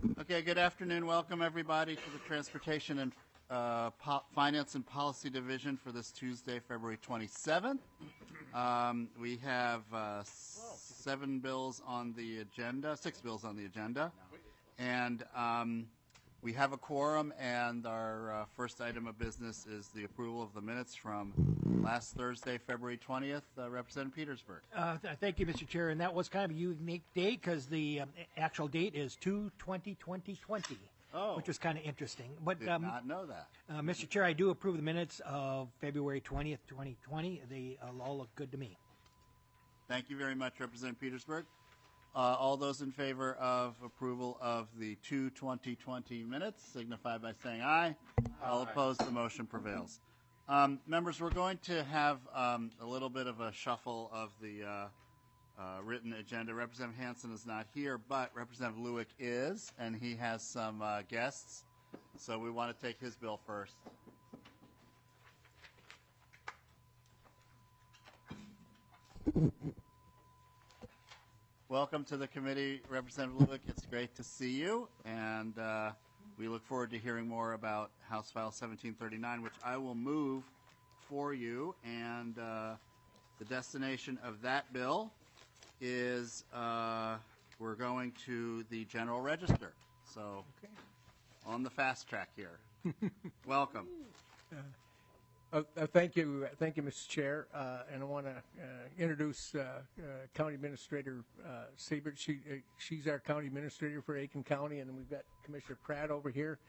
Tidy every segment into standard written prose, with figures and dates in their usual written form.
Okay, good afternoon. Welcome everybody to the Transportation and Finance and Policy Division for this Tuesday, February 27th. We have six bills on the agenda, and we have a quorum, and our first item of business is the approval of the minutes from last Thursday, February 20th. Representative Petersburg. Thank you, Mr. Chair. And that was kind of a unique date because the actual date is 2/20/2020, which was kind of interesting. But Did not know that. Mr. Chair, I do approve the minutes of February 20th, 2020. They all look good to me. Thank you very much, Representative Petersburg. All those in favor of approval of the 2/2020 minutes signify by saying aye. All opposed, the motion prevails. Members, we're going to have a little bit of a shuffle of the written agenda. Representative Hansen is not here, but Representative Lueck is, and he has some guests. So we want to take his bill first. Welcome to the committee, Representative Lueck. It's great to see you, and we look forward to hearing more about House File 1739, which I will move for you. And the destination of that bill is we're going to the General Register. So on the fast track here. Welcome. Thank you, Mr. Chair. And I want to introduce County Administrator Siebert. She's our County Administrator for Aiken County, and we've got Commissioner Pratt over here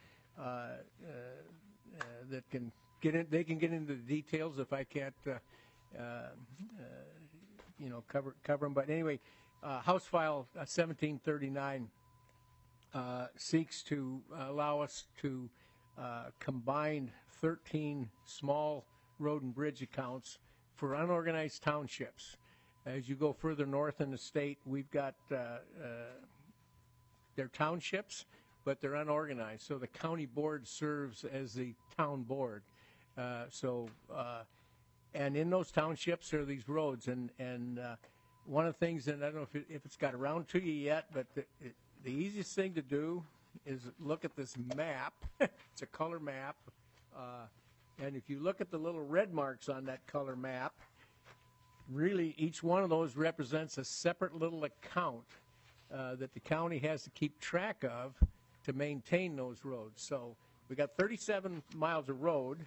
that can get in. They can get into the details if I can't, cover them. But anyway, House File 1739 seeks to allow us to combine 13 small road and bridge accounts for unorganized townships. As you go further north in the state, we've got they're townships, but they're unorganized. So the county board serves as the town board. And in those townships are these roads. And one of the things, and I don't know if it's got around to you yet, but the easiest thing to do is look at this map. It's a color map. And if you look at the little red marks on that color map, really each one of those represents a separate little account that the county has to keep track of to maintain those roads. So we've got 37 miles of road.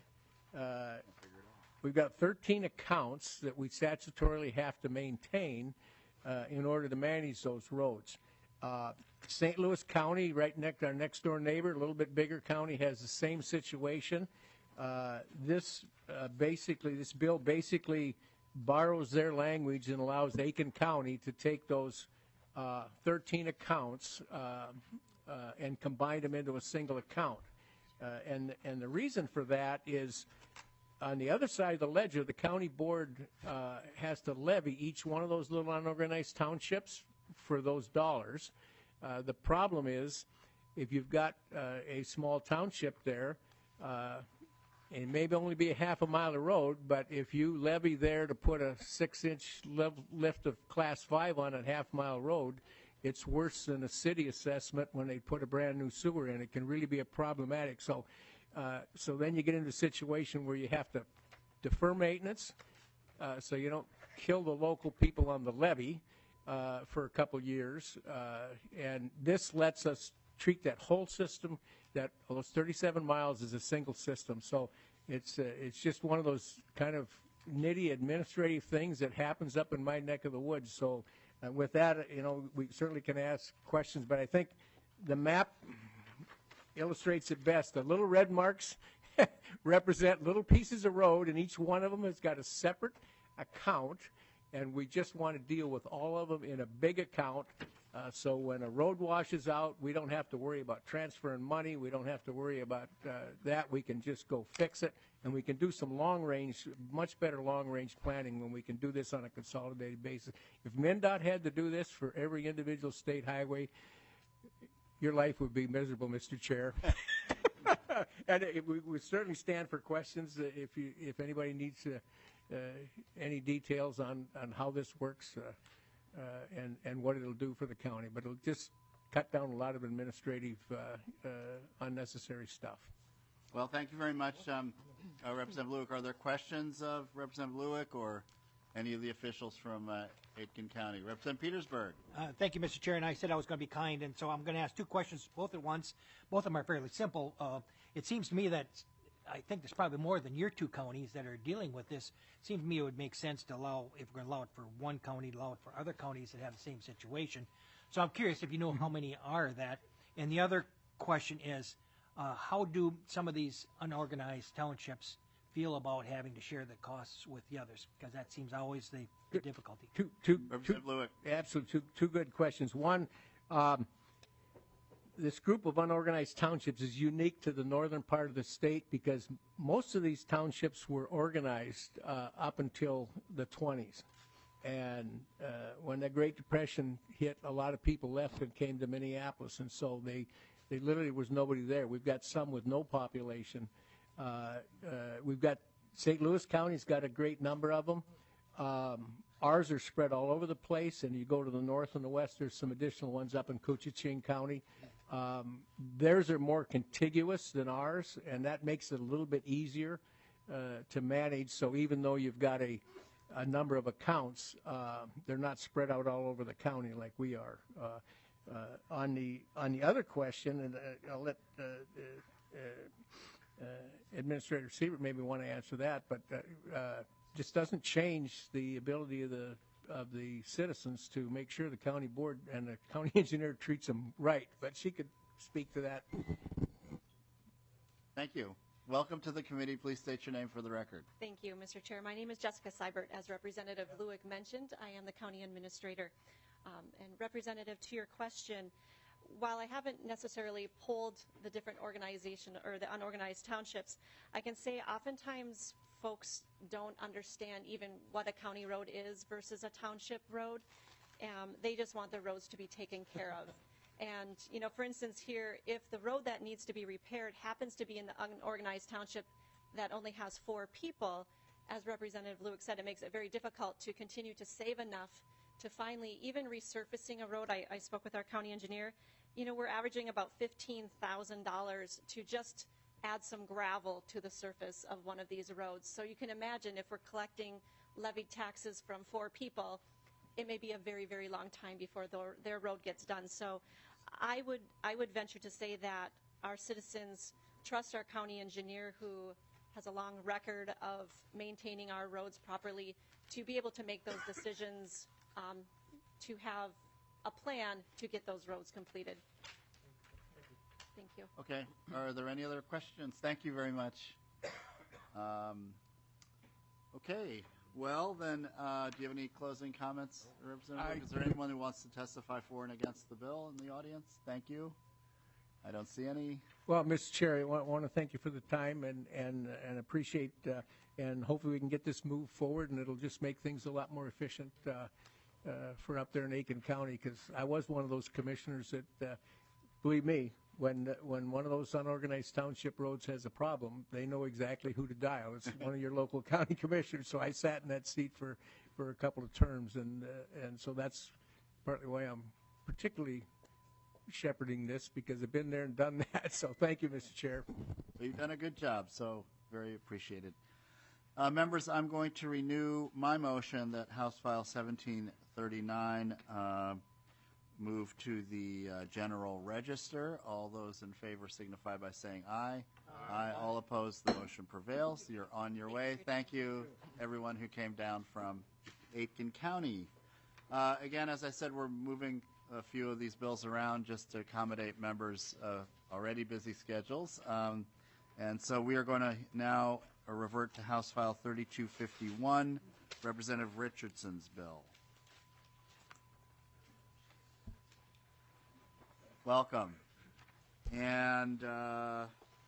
We've got 13 accounts that we statutorily have to maintain in order to manage those roads. St. Louis County, right next, our next door neighbor, a little bit bigger county, has the same situation. This bill basically borrows their language and allows Aiken County to take those 13 accounts and combine them into a single account. And the reason for that is on the other side of the ledger, the county board has to levy each one of those little unorganized townships for those dollars. The problem is if you've got a small township there, it may only be a half a mile of road, but if you levy there to put a 6-inch lift of class 5 on a half-mile road, it's worse than a city assessment when they put a brand new sewer in. It can really be problematic. So then you get into a situation where you have to defer maintenance, so you don't kill the local people on the levee for a couple years. And this lets us treat that whole system, that those 37 miles is a single system. So it's just one of those kind of nitty administrative things that happens up in my neck of the woods. So with that, we certainly can ask questions, but I think the map illustrates it best. The little red marks represent little pieces of road, and each one of them has got a separate account, and we just want to deal with all of them in a big account. So when a road washes out, we don't have to worry about transferring money. We don't have to worry about that. We can just go fix it, and we can do some much better long-range planning when we can do this on a consolidated basis. If MnDOT had to do this for every individual state highway, your life would be miserable, Mr. Chair. And we certainly stand for questions if anybody needs any details on how this works and what it'll do for the county. But it'll just cut down a lot of administrative unnecessary stuff. Well, thank you very much, Representative Lewick. Are there questions of Representative Lewick or any of the officials from Aitkin County? Representative Petersburg. Thank you, Mr. Chair. And I said I was going to be kind, and so I'm going to ask two questions both at once. Both of them are fairly simple. It seems to me that I think there's probably more than your two counties that are dealing with this. It seems to me it would make sense to allow, if we're going to allow it for one county, to allow it for other counties that have the same situation. So I'm curious if you know how many are that. And the other question is, how do some of these unorganized townships feel about having to share the costs with the others? Because that seems always the difficulty. Representative Lewick. Absolutely, two good questions. One, this group of unorganized townships is unique to the northern part of the state because most of these townships were organized up until the 20s. And when the Great Depression hit, a lot of people left and came to Minneapolis, and so they literally was nobody there. We've got some with no population. We've got St. Louis County's got a great number of them. Ours are spread all over the place, and you go to the north and the west, there's some additional ones up in Koochiching County. Theirs are more contiguous than ours, and that makes it a little bit easier to manage. So even though you've got a number of accounts, they're not spread out all over the county like we are. On the other question, and I'll let Administrator Siebert maybe want to answer that, but just doesn't change the ability of the citizens to make sure the county board and the county engineer treats them right. But she could speak to that. Thank you. Welcome to the committee. Please state your name for the record. Thank you, Mr. Chair. My name is Jessica Seibert. As Representative Lewick mentioned, I am the county administrator. And Representative, to your question, while I haven't necessarily polled the different organization or the unorganized townships, I can say oftentimes folks don't understand even what a county road is versus a township road. They just want their roads to be taken care of. And, you know, for instance here, if the road that needs to be repaired happens to be in the unorganized township that only has 4 people, as Representative Lewick said, it makes it very difficult to continue to save enough to finally even resurfacing a road. I spoke with our county engineer. You know, we're averaging about $15,000 to just add some gravel to the surface of one of these roads. So you can imagine if we're collecting levied taxes from 4 people, it may be a very, very long time before their road gets done. So I would venture to say that our citizens trust our county engineer, who has a long record of maintaining our roads properly, to be able to make those decisions, to have a plan to get those roads completed. Thank you. Okay. Are there any other questions? Thank you very much. Okay. Well, then, do you have any closing comments, Representative? Is there anyone who wants to testify for and against the bill in the audience? Thank you. I don't see any. Well, Mr. Chair, I want to thank you for the time and appreciate, and hopefully we can get this moved forward, and it'll just make things a lot more efficient for up there in Aitkin County, because I was one of those commissioners that, believe me, when one of those unorganized township roads has a problem, they know exactly who to dial. It's one of your local county commissioners. So I sat in that seat for a couple of terms, and so that's partly why I'm particularly shepherding this, because I've been there and done that. So thank you, Mr. Chair. Well, you've done a good job, so very appreciated. Members, I'm going to renew my motion that House File 1739 move to the General Register. All those in favor signify by saying aye. Aye. All opposed, the motion prevails. You're on your way. Thank you, everyone who came down from Aitkin County. Again, as I said, we're moving a few of these bills around just to accommodate members' already busy schedules. And so we are going to now revert to House File 3251, Representative Richardson's bill. Welcome. And I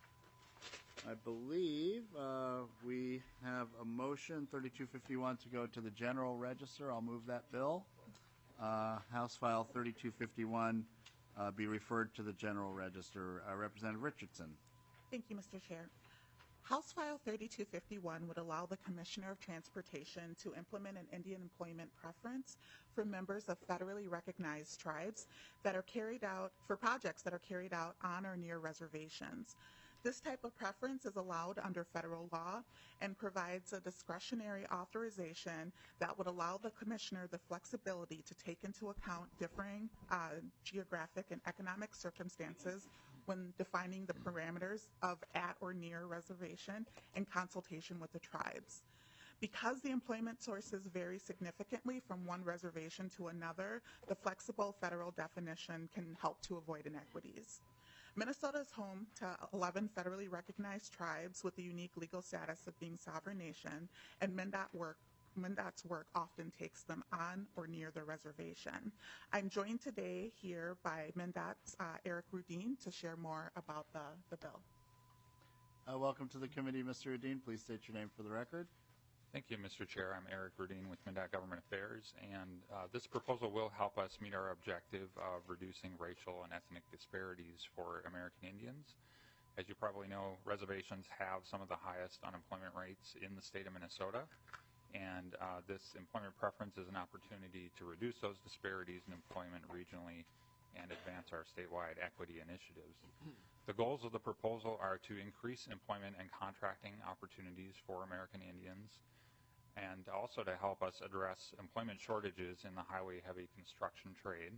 believe we have a motion, 3251, to go to the General Register. I'll move that bill. House File 3251 be referred to the General Register. Representative Richardson. Thank you, Mr. Chair. House File 3251 would allow the Commissioner of Transportation to implement an Indian employment preference for members of federally recognized tribes that are carried out for projects that are carried out on or near reservations. This type of preference is allowed under federal law and provides a discretionary authorization that would allow the Commissioner the flexibility to take into account differing geographic and economic circumstances when defining the parameters of at or near reservation in consultation with the tribes. Because the employment sources vary significantly from one reservation to another, the flexible federal definition can help to avoid inequities. Minnesota is home to 11 federally recognized tribes with the unique legal status of being sovereign nation, and MnDOT's work often takes them on or near the reservation. I'm joined today here by MnDOT's Eric Rudin to share more about the bill. Welcome to the committee, Mr. Udine. Please state your name for the record. Thank you, Mr. Chair. I'm Eric Rudin with MnDOT Government Affairs, and this proposal will help us meet our objective of reducing racial and ethnic disparities for American Indians. As you probably know, reservations have some of the highest unemployment rates in the state of Minnesota, and this employment preference is an opportunity to reduce those disparities in employment regionally and advance our statewide equity initiatives. The goals of the proposal are to increase employment and contracting opportunities for American Indians, and also to help us address employment shortages in the highway-heavy construction trade,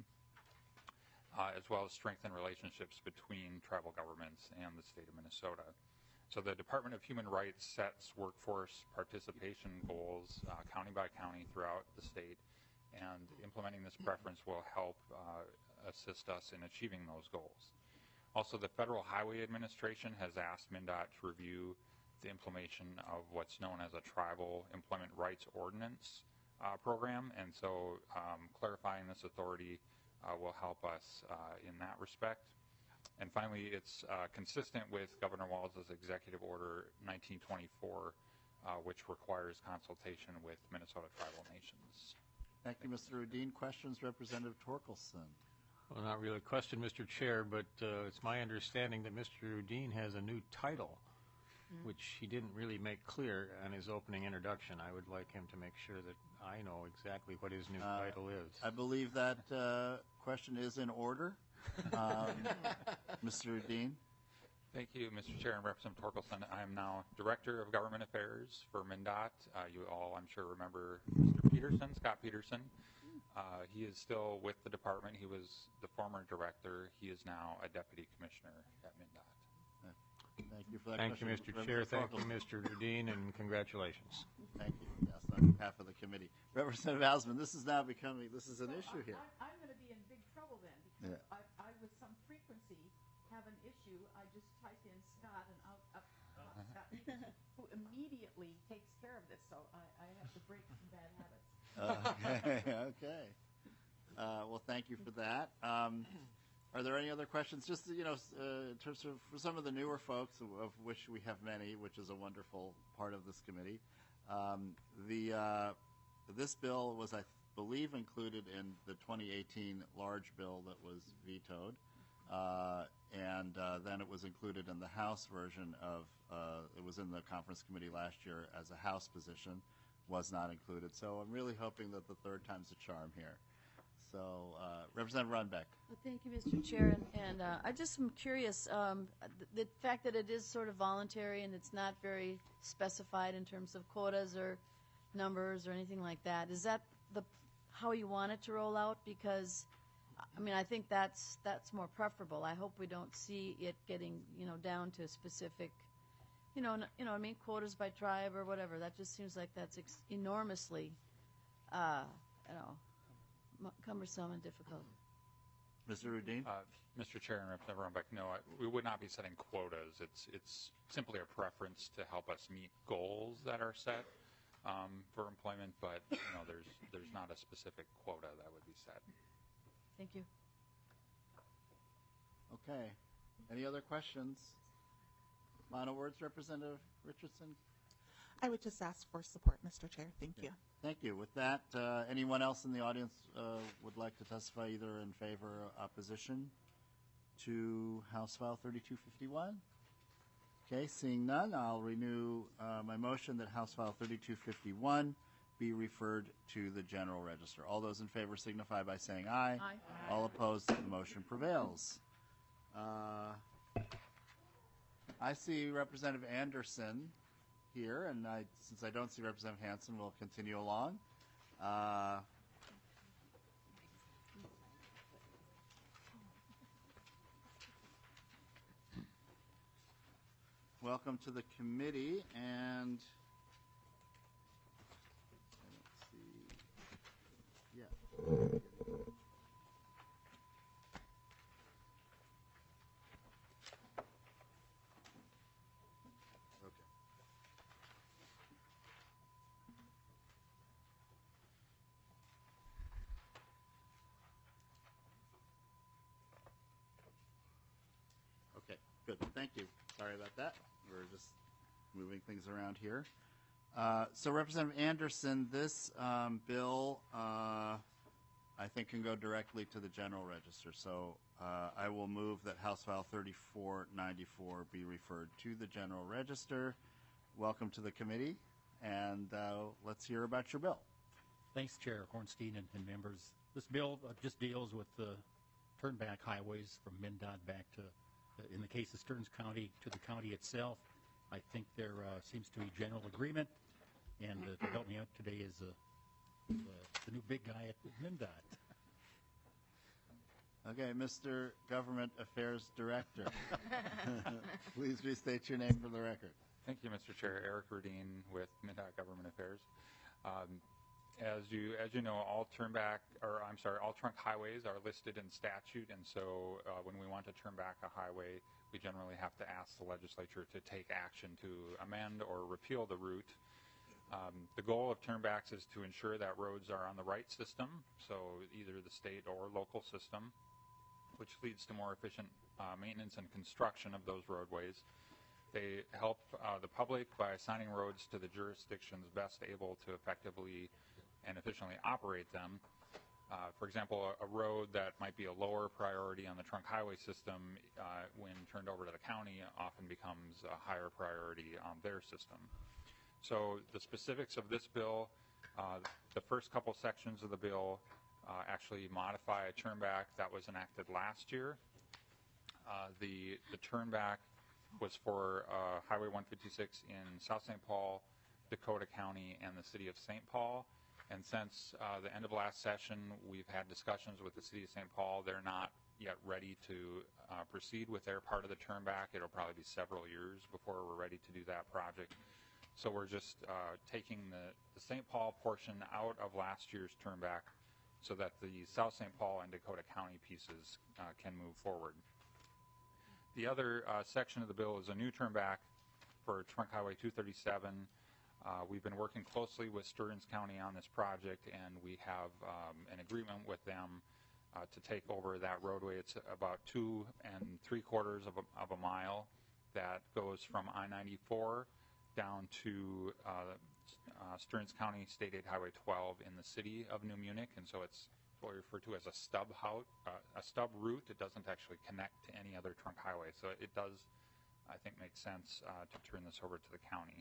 as well as strengthen relationships between tribal governments and the state of Minnesota. So the Department of Human Rights sets workforce participation goals county by county throughout the state, and implementing this preference will help assist us in achieving those goals. Also, the Federal Highway Administration has asked MnDOT to review the implementation of what's known as a Tribal Employment Rights Ordinance program, and so clarifying this authority will help us in that respect. And finally, it's consistent with Governor Walz's Executive Order 1924, which requires consultation with Minnesota tribal nations. Thank you, Mr. Udine. Questions, Representative Torkelson? Well, not really a question, Mr. Chair, but it's my understanding that Mr. Udine has a new title, which he didn't really make clear on his opening introduction. I would like him to make sure that I know exactly what his new title is. I believe that question is in order. Mr. Udine? Thank you, Mr. Chair and Representative Torkelson. I am now Director of Government Affairs for MnDOT. You all, I'm sure, remember Mr. Peterson, Scott Peterson. He is still with the department. He was the former director. He is now a Deputy Commissioner at MnDOT. Thank you for that Thank you, question. Mr. Chair. Thank you, Mr. Udine, and congratulations. Thank you. Yes, on behalf of the committee. Representative Hausman, this is now becoming, this is an issue here. I'm going to be in big trouble then, because Yeah. I, with some frequency, have an issue. I just type in Scott and out Scott Peterson, who immediately takes care of this, so I have to break some bad habits. Okay. Well, thank you for that. Are there any other questions? Just, in terms of for some of the newer folks, of which we have many, which is a wonderful part of this committee, this bill was, I believe, included in the 2018 large bill that was vetoed, and then it was included in the House version of, it was in the conference committee last year as a House position, was not included. So I'm really hoping that the third time's a charm here. So, Representative Runbeck. Well, thank you, Mr. Chair. And I just am curious, the fact that it is sort of voluntary and it's not very specified in terms of quotas or numbers or anything like that, is that how you want it to roll out? Because, I mean, I think that's more preferable. I hope we don't see it getting, down to specific, I mean, quotas by tribe or whatever. That just seems like that's enormously, cumbersome and difficult. Mr. Rudin? Mr. Chair and Representative Runbeck, no, we would not be setting quotas. It's simply a preference to help us meet goals that are set for employment, but there's not a specific quota that would be set. Thank you. Okay. Any other questions? Final words, Representative Richardson? I would just ask for support, Mr. Chair. Thank you. Thank you. With that, anyone else in the audience would like to testify either in favor or opposition to House File 3251? Okay, seeing none, I'll renew my motion that House File 3251 be referred to the General Register. All those in favor signify by saying aye. Aye. All opposed, the motion prevails. I see Representative Anderson here, and since I don't see Representative Hanson, we'll continue along. Welcome to the committee, and let's see. Yeah. Okay. Okay, good. Thank you. Sorry about that. We're just moving things around here. So Representative Anderson, this bill, I think, can go directly to the General Register. So I will move that House File 3494 be referred to the General Register. Welcome to the committee, and let's hear about your bill. Thanks, Chair Hornstein and members. This bill just deals with the turnback highways from MnDOT back to, in the case of Stearns County, to the county itself. I think there seems to be general agreement, and to help me out today is the new big guy at MnDOT. Okay, Mr. Government Affairs Director. Please restate your name for the record. Thank you, Mr. Chair. Eric Rudin with MnDOT Government Affairs. As you know, all trunk highways are listed in statute, and so when we want to turn back a highway, we generally have to ask the legislature to take action to amend or repeal the route. The goal of turnbacks is to ensure that roads are on the right system, so either the state or local system, which leads to more efficient maintenance and construction of those roadways. They help the public by assigning roads to the jurisdictions best able to effectively and efficiently operate them. For example, a road that might be a lower priority on the trunk highway system, when turned over to the county, often becomes a higher priority on their system. So the specifics of this bill, the first couple sections of the bill actually modify a turnback that was enacted last year. The turnback was for Highway 156 in South St. Paul, Dakota County, and the city of St. Paul. And since the end of last session, we've had discussions with the city of St. Paul. They're not yet ready to proceed with their part of the turnback. It'll probably be several years before we're ready to do that project. So we're just taking the St. Paul portion out of last year's turnback so that the South St. Paul and Dakota County pieces can move forward. The other section of the bill is a new turnback for Trunk Highway 237. We've been working closely with Stearns County on this project, and we have an agreement with them to take over that roadway. It's about 2 3/4 of a mile that goes from I-94 down to Stearns County State Aid Highway 12 in the city of New Munich, and so it's what we refer to as a stub route. It doesn't actually connect to any other trunk highway, so it does, I think, make sense to turn this over to the county.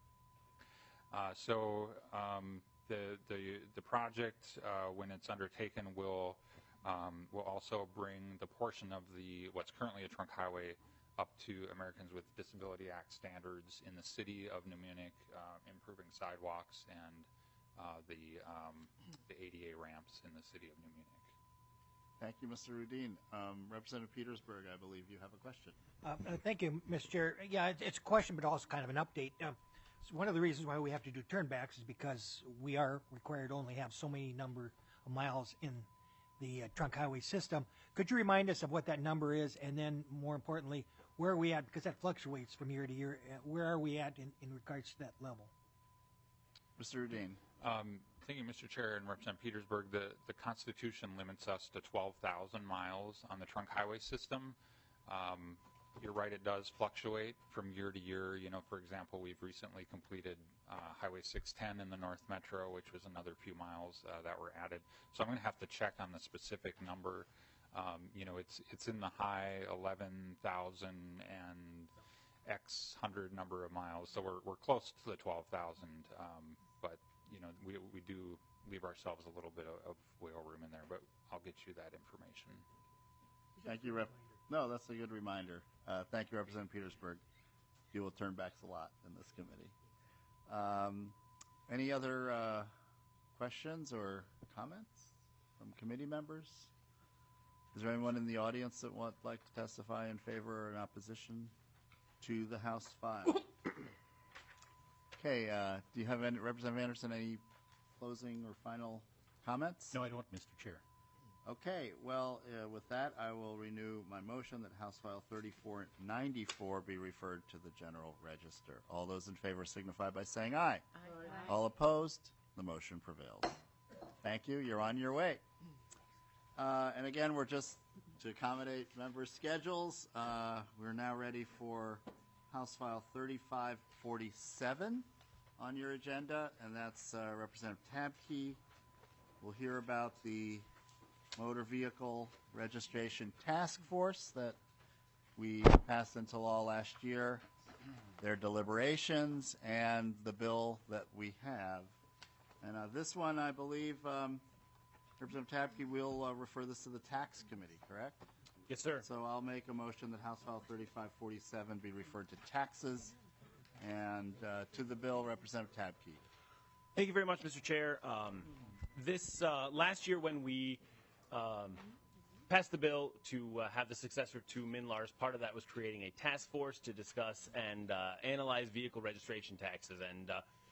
The project, when it's undertaken, will also bring the portion of what's currently a trunk highway up to Americans with Disability Act standards in the city of New Munich, improving sidewalks and the ADA ramps in the city of New Munich. Thank you, Mr. Rudin. Representative Petersburg, I believe you have a question. Thank you, Mr. Chair. Yeah, it's a question, but also kind of an update. So one of the reasons why we have to do turnbacks is because we are required to only have so many number of miles in the trunk highway system. Could you remind us of what that number is, and then more importantly, where are we at, because that fluctuates from year to year, where are we at in regards to that level? Mr. Rudin. Thank you, Mr. Chair and Representative Petersburg. The Constitution limits us to 12,000 miles on the trunk highway system. You're right, it does fluctuate from year to year. You know, for example, we've recently completed Highway 610 in the North Metro, which was another few miles that were added. So I'm going to have to check on the specific number. You know, it's in the high 11,000, X hundred number of miles. So we're close to the 12,000, but you know we do leave ourselves a little bit of wiggle room in there. But I'll get you that information. Thank you, Rep. No, that's a good reminder. Thank you, Representative Petersburg. You will turn backs a lot in this committee. Any other questions or comments from committee members? Is there anyone in the audience that would like to testify in favor or in opposition to the House file? Okay, do you have any, Representative Anderson, any closing or final comments? No, I don't, Mr. Chair. Okay, well, with that, I will renew my motion that House File 3494 be referred to the General Register. All those in favor signify by saying aye. Aye. All opposed? The motion prevails. Thank you. You're on your way. And again, we're just to accommodate members' schedules. We're now ready for House File 3547 on your agenda, and that's Representative Tabke. We'll hear about the Motor Vehicle Registration Task Force that we passed into law last year, their deliberations, and the bill that we have. And this one, I believe, Representative Tabke will refer this to the Tax Committee, correct? Yes, sir. So I'll make a motion that House File 3547 be referred to taxes, and to the bill, Representative Tabke. Thank you very much, Mr. Chair. This last year when we passed the bill to have the successor to MNLARS, part of that was creating a task force to discuss and analyze vehicle registration taxes. And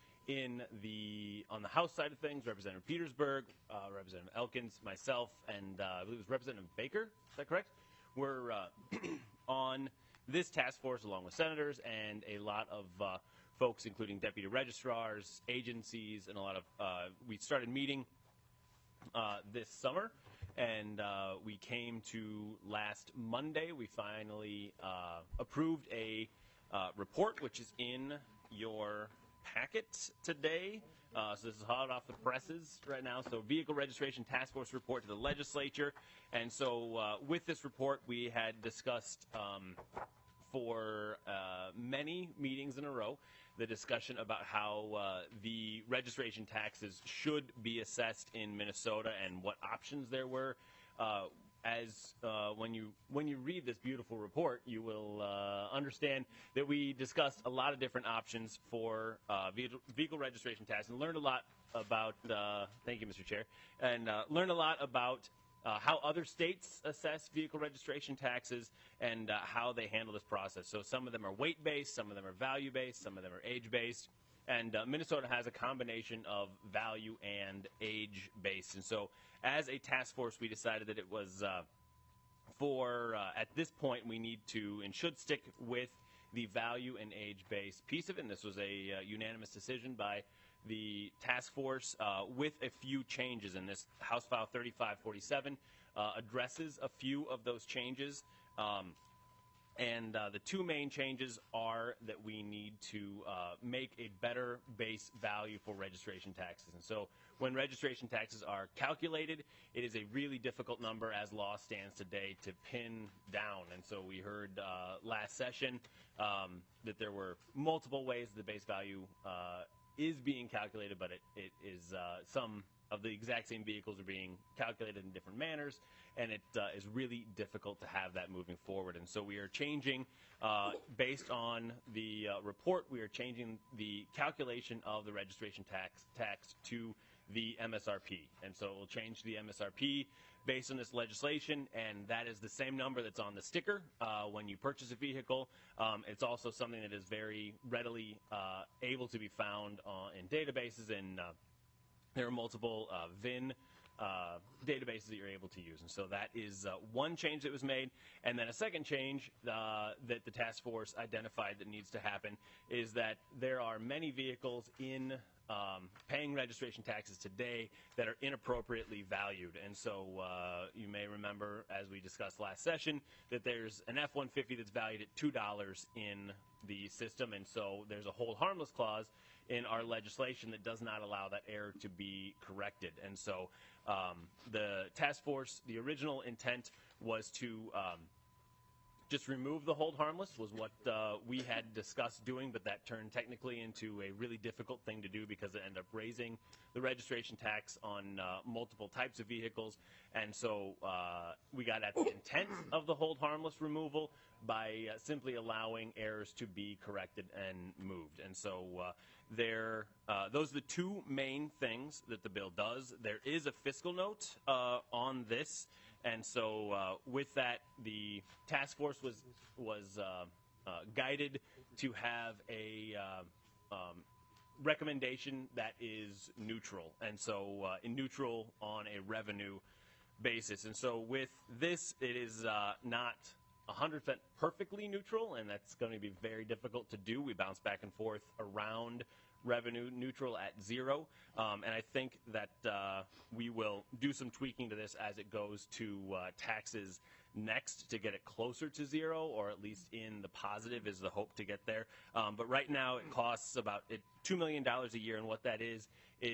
on the House side of things, Representative Petersburg, Representative Elkins, myself, and I believe it was Representative Baker. Is that correct? We're on this task force along with senators and a lot of folks, including deputy registrars, agencies, and a lot of. We started meeting this summer. And we came to last Monday. We finally approved a report, which is in your packet today. So this is hot off the presses right now. So Vehicle Registration Task Force report to the legislature. And so with this report, we had discussed for many meetings in a row the discussion about how the registration taxes should be assessed in Minnesota and what options there were. When you read this beautiful report, you will understand that we discussed a lot of different options for vehicle registration tax and learned a lot about. Thank you, Mr. Chair, and learned a lot about. How other states assess vehicle registration taxes and how they handle this process. So some of them are weight-based, some of them are value-based, some of them are age-based. And Minnesota has a combination of value and age-based. And so as a task force, we decided that it was at this point, we need to and should stick with the value and age-based piece of it. And this was a unanimous decision by the task force with a few changes. And this House File 3547 addresses a few of those changes. And the two main changes are that we need to make a better base value for registration taxes. And so when registration taxes are calculated, it is a really difficult number as law stands today to pin down. And so we heard last session that there were multiple ways the base value is being calculated, but it is some of the exact same vehicles are being calculated in different manners, and it is really difficult to have that moving forward. And so we are changing, based on the report, we are changing the calculation of the registration tax to the MSRP. And so it will change the MSRP based on this legislation, and that is the same number that's on the sticker when you purchase a vehicle. It's also something that is very readily able to be found in databases, and there are multiple VIN databases that you're able to use. And so that is one change that was made. And then a second change that the task force identified that needs to happen is that there are many vehicles in paying registration taxes today that are inappropriately valued. And so you may remember, as we discussed last session, that there's an F-150 that's valued at $2 in the system. And so there's a hold harmless clause in our legislation that does not allow that error to be corrected. And so the task force, the original intent was to just remove the hold harmless was what we had discussed doing, but that turned technically into a really difficult thing to do because it ended up raising the registration tax on multiple types of vehicles. And so we got at the intent of the hold harmless removal by simply allowing errors to be corrected and moved. And so those are the two main things that the bill does. There is a fiscal note on this. And so with that, the task force was guided to have a recommendation that is neutral, and so neutral on a revenue basis. And so with this, it is not 100% perfectly neutral, and that's going to be very difficult to do. We bounce back and forth around revenue neutral at 0, and I think that we will do some tweaking to this as it goes to taxes next to get it closer to 0, or at least in the positive is the hope to get there. But right now it costs about $2 million a year, and what that is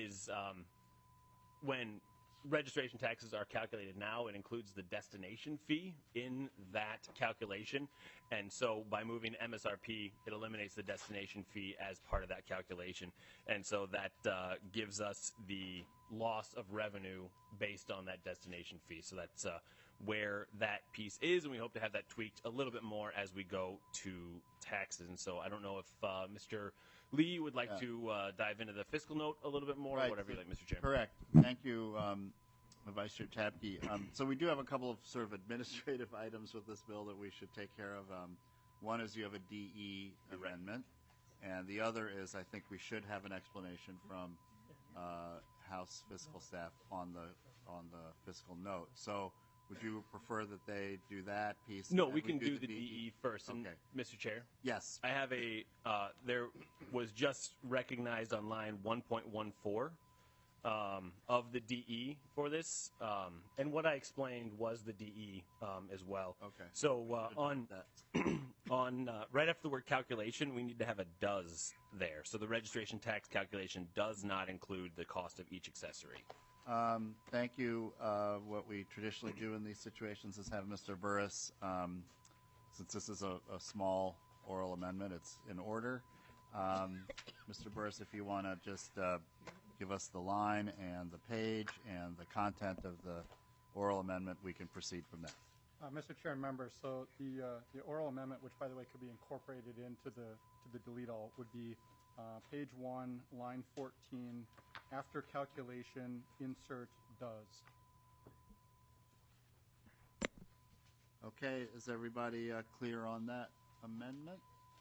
when registration taxes are calculated now, it includes the destination fee in that calculation. And so by moving MSRP, it eliminates the destination fee as part of that calculation. And so that gives us the loss of revenue based on that destination fee. So that's where that piece is, and we hope to have that tweaked a little bit more as we go to taxes. And so I don't know if Mr. Lee would like to dive into the fiscal note a little bit more, or whatever you like, Mr. Chairman. Correct. Thank you, Vice Chair Tapke. So we do have a couple of sort of administrative items with this bill that we should take care of. One is you have a DE amendment, and the other is I think we should have an explanation from House fiscal staff on the fiscal note. So would you prefer that they do that piece? No, we can do the DE first. And Okay. Mr. Chair? Yes. I have there was just recognized on line 1.14 of the DE for this. And what I explained was the DE as well. Okay. So on right after the word calculation, we need to have a does there. So the registration tax calculation does not include the cost of each accessory. Thank you. What we traditionally do in these situations is have Mr. Burris, since this is a small oral amendment, it's in order. Mr. Burris, if you want to just give us the line and the page and the content of the oral amendment, we can proceed from there. Mr. Chair and members, so the oral amendment, which by the way could be incorporated into the delete all, would be page 1, line 14, after calculation, insert does. Okay, is everybody clear on that amendment?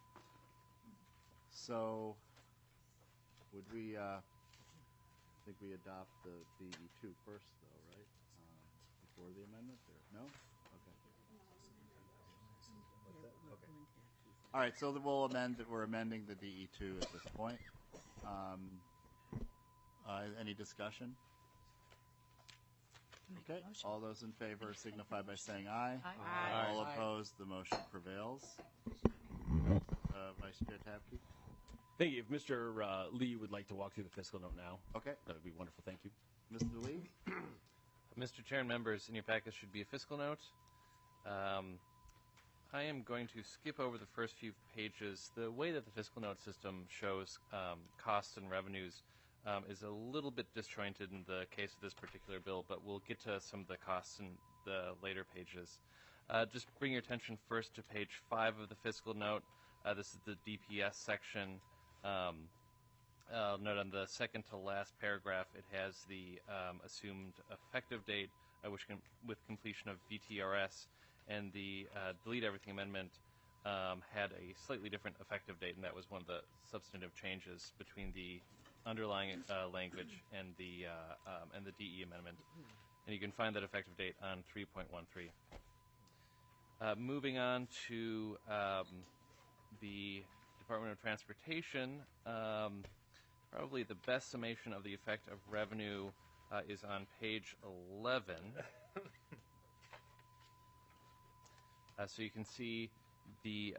So would we, I think we adopt the DE2 first, though, right? Before the amendment there? No? Okay. Okay. All right, so we'll amend that we're amending the DE2 at this point. Any discussion? Okay, all those in favor signify by saying aye. Aye. All opposed, the motion prevails. Vice Chair Tapke? Thank you. If Mr. Lee would like to walk through the fiscal note now, Okay. that would be wonderful. Thank you. Mr. Lee? Mr. Chair and members, in your package should be a fiscal note. I am going to skip over the first few pages. The way that the fiscal note system shows costs and revenues is a little bit disjointed in the case of this particular bill, but we'll get to some of the costs in the later pages. Just bring your attention first to page 5 of the fiscal note. This is the DPS section. Note on the second to last paragraph, it has the assumed effective date, with completion of VTRS, and the Delete Everything Amendment had a slightly different effective date, and that was one of the substantive changes between the underlying language and the DE amendment. And you can find that effective date on 3.13. Moving on to the Department of Transportation, probably the best summation of the effect of revenue is on page 11. So you can see the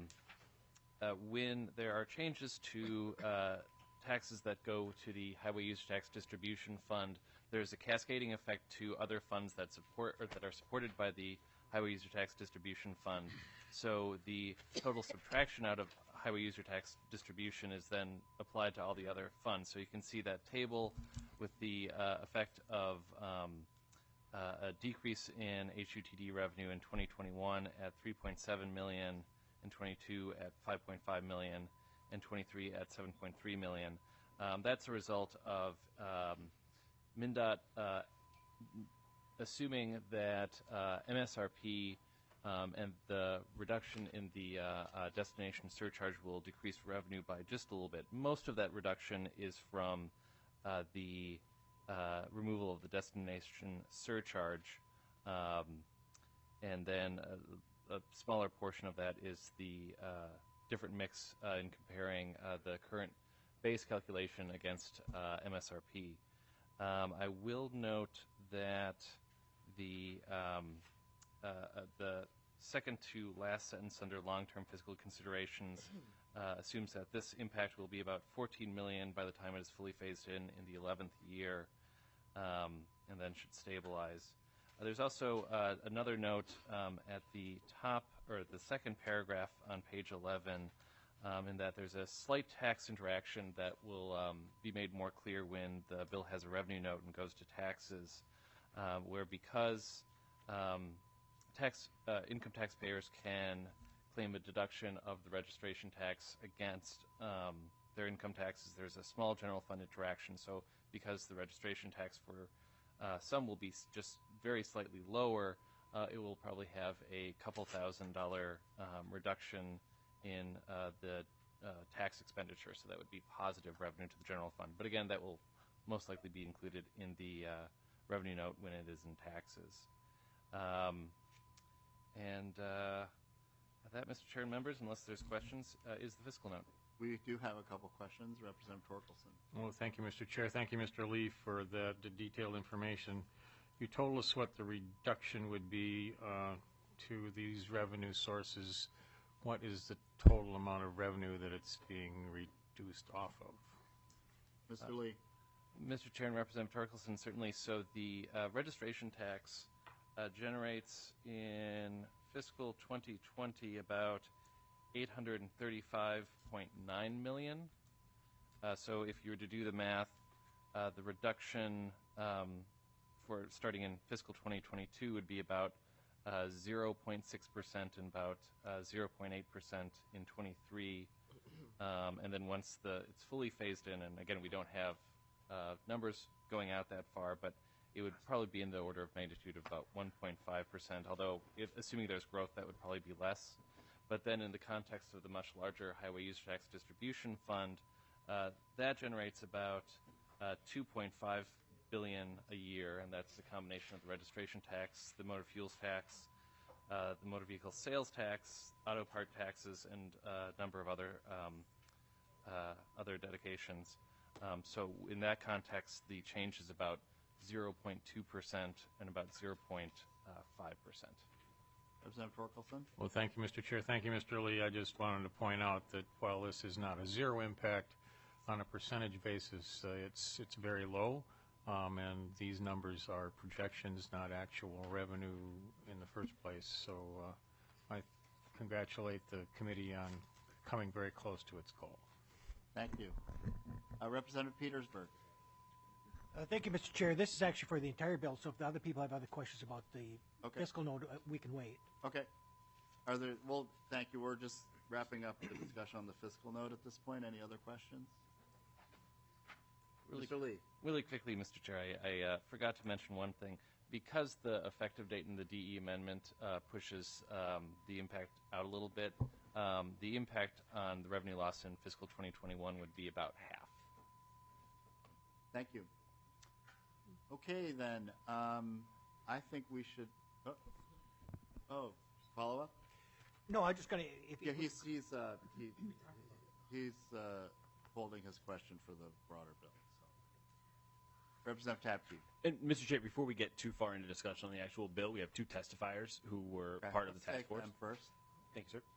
when there are changes to taxes that go to the Highway User Tax Distribution Fund, there's a cascading effect to other funds that support or that are supported by the Highway User Tax Distribution Fund. So the total subtraction out of Highway User Tax Distribution is then applied to all the other funds. So you can see that table with the effect of a decrease in HUTD revenue in 2021 at 3.7 million, in 22 at 5.5 million, and 23 at 7.3 million. That's a result of MnDOT assuming that MSRP and the reduction in the destination surcharge will decrease revenue by just a little bit. Most of that reduction is from the removal of the destination surcharge, and then a smaller portion of that is the different mix in comparing the current base calculation against MSRP. I will note that the second to last sentence under long-term fiscal considerations assumes that this impact will be about $14 million by the time it is fully phased in the 11th year, and then should stabilize. There's also another note at the top, or the second paragraph on page 11, in that there's a slight tax interaction that will be made more clear when the bill has a revenue note and goes to taxes, where because income taxpayers can claim a deduction of the registration tax against their income taxes, there's a small general fund interaction. So because the registration tax for some will be just very slightly lower, it will probably have a couple $1,000 reduction in the tax expenditure, so that would be positive revenue to the general fund. But again, that will most likely be included in the revenue note when it is in taxes. That, Mr. Chair and members, unless there's questions, is the fiscal note. We do have a couple questions. Representative Torkelson. Well, thank you, Mr. Chair. Thank you, Mr. Lee, for the detailed information. You told us what the reduction would be to these revenue sources. What is the total amount of revenue that it's being reduced off of? Mr. Lee. Mr. Chair and Representative Torkelson, certainly. So the registration tax generates in fiscal 2020 about $835.9 million. So if you were to do the math, the reduction for starting in fiscal 2022 would be about 0.6% and about 0.8% in 23. And then once it's fully phased in, and again, we don't have numbers going out that far, but it would probably be in the order of magnitude of about 1.5%, although assuming there's growth, that would probably be less. But then in the context of the much larger Highway User Tax Distribution Fund, that generates about $2.5 billion a year, and that's the combination of the registration tax, the motor fuels tax, the motor vehicle sales tax, auto part taxes, and a number of other dedications. So in that context, the change is about 0.2% and about 0.5%. Representative Torkelson. Well, thank you, Mr. Chair. Thank you, Mr. Lee. I just wanted to point out that while this is not a zero impact on a percentage basis, it's very low, and these numbers are projections, not actual revenue in the first place. So I congratulate the committee on coming very close to its goal. Thank you. Representative Petersburg. Thank you, Mr. Chair. This is actually for the entire bill, so if the other people have other questions about the fiscal note, we can wait. Okay. Well, thank you. We're just wrapping up the discussion on the fiscal note at this point. Any other questions? Mr. Lee. Really quickly, Mr. Chair, I forgot to mention one thing. Because the effective date in the DE amendment pushes the impact out a little bit, the impact on the revenue loss in fiscal 2021 would be about half. Thank you. Okay, then. I think we should. Follow up? No, I'm just going to. Yeah, he's holding his question for the broader bill. So. Representative Tapke. And Mr. Chair, before we get too far into discussion on the actual bill, we have two testifiers who were part of the task force. Let's take them first. Thank you, sir.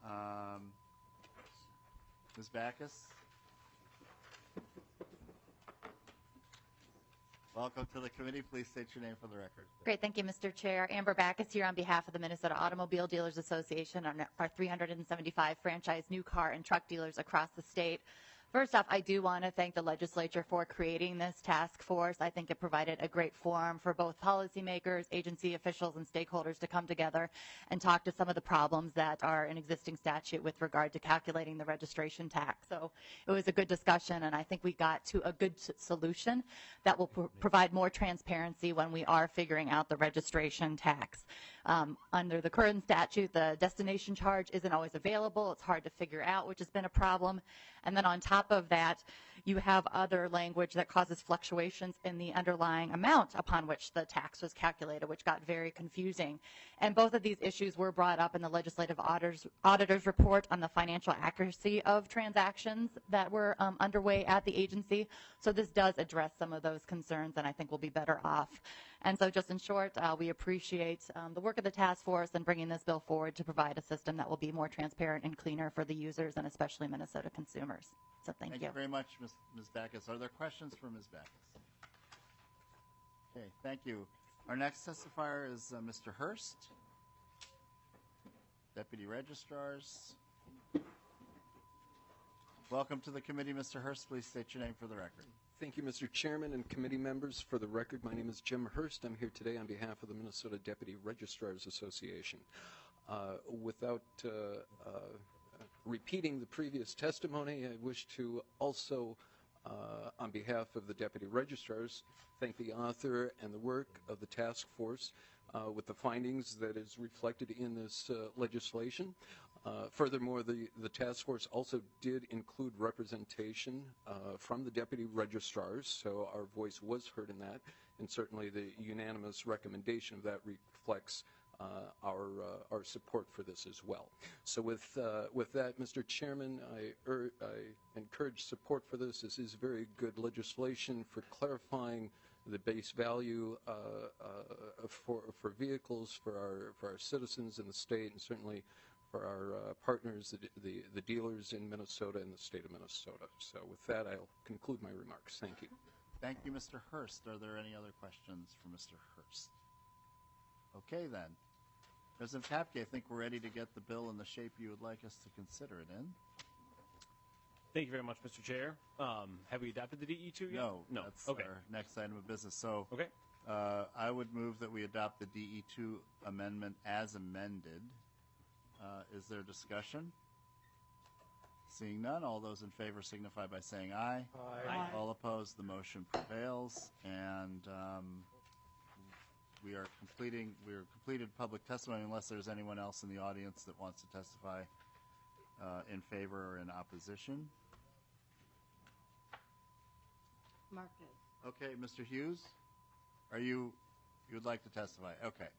Ms. Backus. Welcome to the committee. Please state your name for the record. Great. Thank you, Mr. Chair. Amber Backus here on behalf of the Minnesota Automobile Dealers Association and our 375 franchise new car and truck dealers across the state. First off, I do want to thank the legislature for creating this task force. I think it provided a great forum for both policymakers, agency officials, and stakeholders to come together and talk to some of the problems that are in existing statute with regard to calculating the registration tax. So it was a good discussion, and I think we got to a good solution that will provide more transparency when we are figuring out the registration tax. Under the current statute, the destination charge isn't always available. It's hard to figure out, which has been a problem. And then on top of that, you have other language that causes fluctuations in the underlying amount upon which the tax was calculated, which got very confusing. And both of these issues were brought up in the legislative auditor's report on the financial accuracy of transactions that were underway at the agency. So this does address some of those concerns, and I think we'll be better off. And so just in short, we appreciate the work of the task force and bringing this bill forward to provide a system that will be more transparent and cleaner for the users and especially Minnesota consumers. So thank you. Thank you very much, Ms. Backus. Are there questions for Ms. Backus? Okay, thank you. Our next testifier is Mr. Hurst, Deputy Registrars. Welcome to the committee, Mr. Hurst. Please state your name for the record. Thank you, Mr. Chairman and committee members. For the record, my name is Jim Hurst. I'm here today on behalf of the Minnesota Deputy Registrars Association. Without repeating the previous testimony, I wish to also, on behalf of the Deputy Registrars, thank the author and the work of the task force with the findings that is reflected in this legislation. Furthermore, the task force also did include representation from the deputy registrars, so our voice was heard in that, and certainly the unanimous recommendation of that reflects our support for this as well. So with that, Mr. Chairman, I encourage support for this. This is very good legislation for clarifying the base value for vehicles for our citizens in the state, and certainly for our partners, the dealers in Minnesota and the state of Minnesota. So with that, I'll conclude my remarks. Thank you. Thank you, Mr. Hurst. Are there any other questions for Mr. Hurst? Okay, then. President Papke, I think we're ready to get the bill in the shape you would like us to consider it in. Thank you very much, Mr. Chair. Have we adopted the DE2 yet? No. No. That's Okay. our next item of business. So Okay. I would move that we adopt the DE2 amendment as amended. Is there discussion? Seeing none, all those in favor signify by saying aye. Aye. All opposed, the motion prevails, and we are completed public testimony unless there's anyone else in the audience that wants to testify in favor or in opposition. Marcus. Okay, Mr. Hughes, you would like to testify? Okay.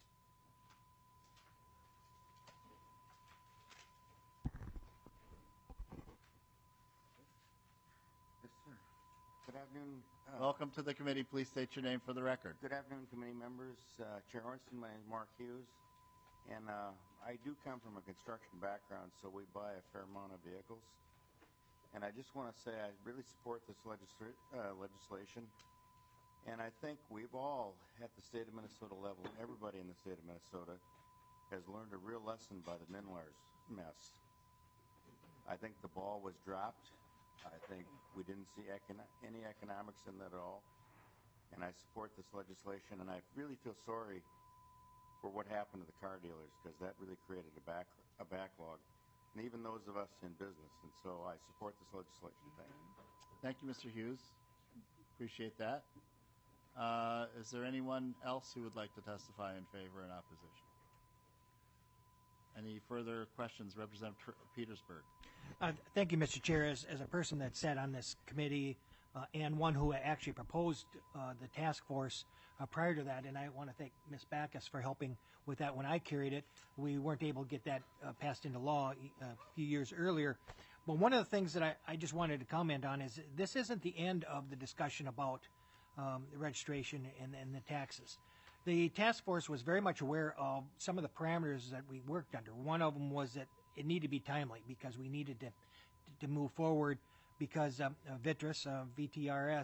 Yes, sir. Good afternoon. Welcome to the committee. Please state your name for the record. Good afternoon, committee members. Chair Ornstein, my name is Mark Hughes, and I do come from a construction background, so we buy a fair amount of vehicles. And I just want to say I really support this legislation, and I think we've all, at the state of Minnesota level, everybody in the state of Minnesota has learned a real lesson by the Minlars mess. I think the ball was dropped. I think we didn't see any economics in that at all, and I support this legislation, and I really feel sorry for what happened to the car dealers, because that really created a backlog, and even those of us in business, and so I support this legislation. Thank you. Thank you, Mr. Hughes. Appreciate that. Is there anyone else who would like to testify in favor and opposition? Any further questions? Representative Petersburg. Thank you, Mr. Chair. As a person that sat on this committee and one who actually proposed the task force prior to that, and I want to thank Ms. Backus for helping with that when I carried it. We weren't able to get that passed into law a few years earlier. But one of the things that I just wanted to comment on is this isn't the end of the discussion about the registration and the taxes. The task force was very much aware of some of the parameters that we worked under. One of them was that it needed to be timely because we needed to move forward because VTRS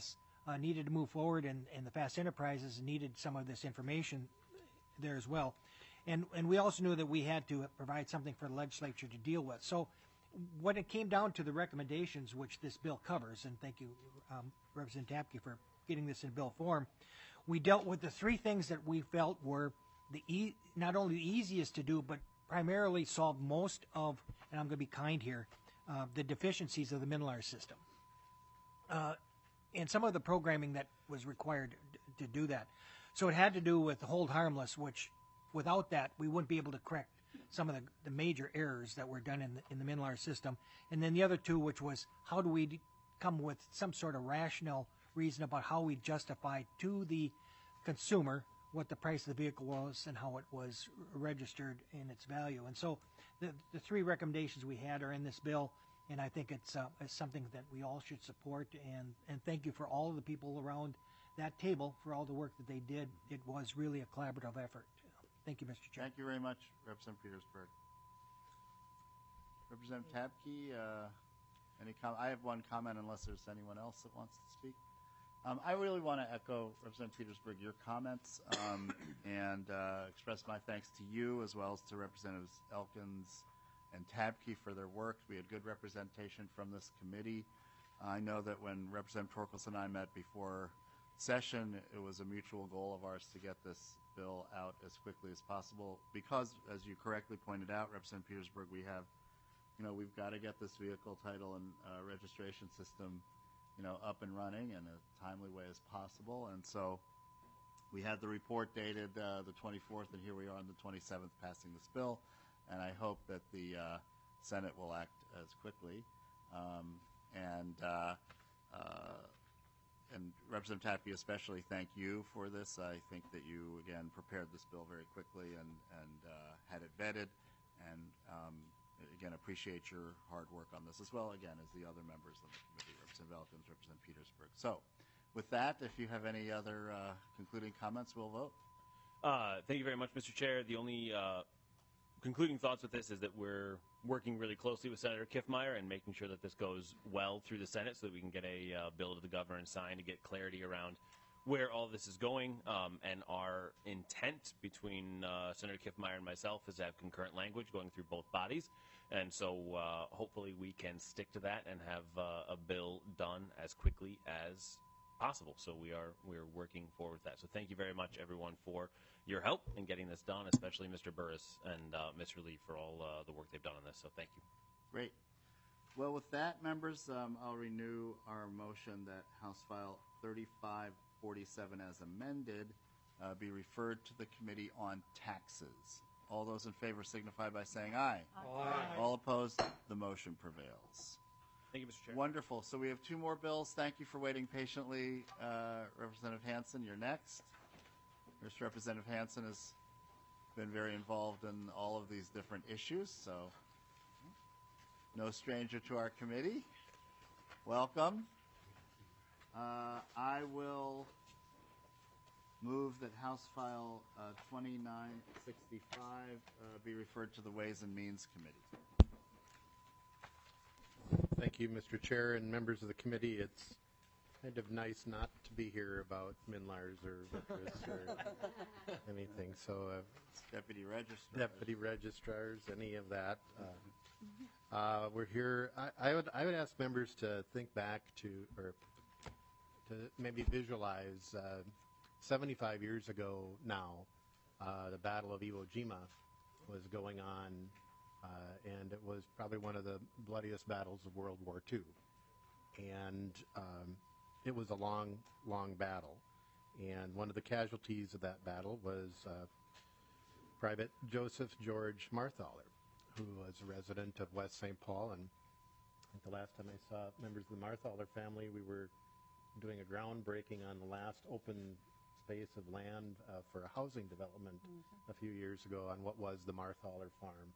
needed to move forward, and the Fast Enterprises needed some of this information there as well. And we also knew that we had to provide something for the legislature to deal with. So when it came down to the recommendations, which this bill covers, and thank you, Representative Tapke, for getting this in bill form, we dealt with the three things that we felt were not only the easiest to do, but primarily solve most of, and I'm going to be kind here, the deficiencies of the MNLAR system. And some of the programming that was required to do that. So it had to do with hold harmless, which without that, we wouldn't be able to correct some of the major errors that were done in the MNLAR system. And then the other two, which was how do we come with some sort of rational reason about how we justify to the consumer what the price of the vehicle was and how it was registered in its value. And so the three recommendations we had are in this bill, and I think it's something that we all should support. And thank you for all of the people around that table for all the work that they did. It was really a collaborative effort. Thank you, Mr. Chair. Thank you very much, Representative Petersburg. Representative Tapke, any I have one comment unless there's anyone else that wants to speak. I really want to echo, Representative Petersburg, your comments and express my thanks to you as well as to Representatives Elkins and Tapke for their work. We had good representation from this committee. I know that when Representative Torkelson and I met before session, it was a mutual goal of ours to get this bill out as quickly as possible because, as you correctly pointed out, Representative Petersburg, we have, we've got to get this vehicle title and registration system up and running in a timely way as possible. And so we had the report dated the 24th, and here we are on the 27th passing this bill. And I hope that the Senate will act as quickly. And Representative Tapke, especially, thank you for this. I think that you, again, prepared this bill very quickly and had it vetted. And again, appreciate your hard work on this as well, again, as the other members of the committee, Representative Elkins, Representative Petersburg. So with that, if you have any other concluding comments, we'll vote. Thank you very much, Mr. Chair. The only concluding thoughts with this is that we're working really closely with Senator Kiffmeyer and making sure that this goes well through the Senate so that we can get a bill to the governor and sign to get clarity around where all this is going. And our intent between Senator Kiffmeyer and myself is to have concurrent language going through both bodies. And so hopefully we can stick to that and have a bill done as quickly as possible. So we're working forward with that. So thank you very much, everyone, for your help in getting this done, especially Mr. Burris and Mr. Lee for all the work they've done on this. So thank you. Great. Well, with that, members, I'll renew our motion that House File 3547 as amended be referred to the Committee on Taxes. All those in favor signify by saying aye. Aye. All opposed, the motion prevails. Thank you, Mr. Chair. Wonderful. So we have two more bills. Thank you for waiting patiently. Representative Hansen, you're next. First, Representative Hansen has been very involved in all of these different issues, so no stranger to our committee. Welcome. I will move that House File 2965 be referred to the Ways and Means Committee. Thank you, Mr. Chair and members of the committee. It's kind of nice not to be here about MNLARs or VITRIS or anything. So, Deputy registrars, any of that. We're here. I would ask members to think back to, or to maybe visualize 75 years ago now, the Battle of Iwo Jima was going on. And it was probably one of the bloodiest battles of World War II. And it was a long, long battle. And one of the casualties of that battle was Private Joseph George Marthaler, who was a resident of West St. Paul. And I think the last time I saw members of the Marthaler family, we were doing a groundbreaking on the last open space of land for a housing development a few years ago on what was the Marthaler farm.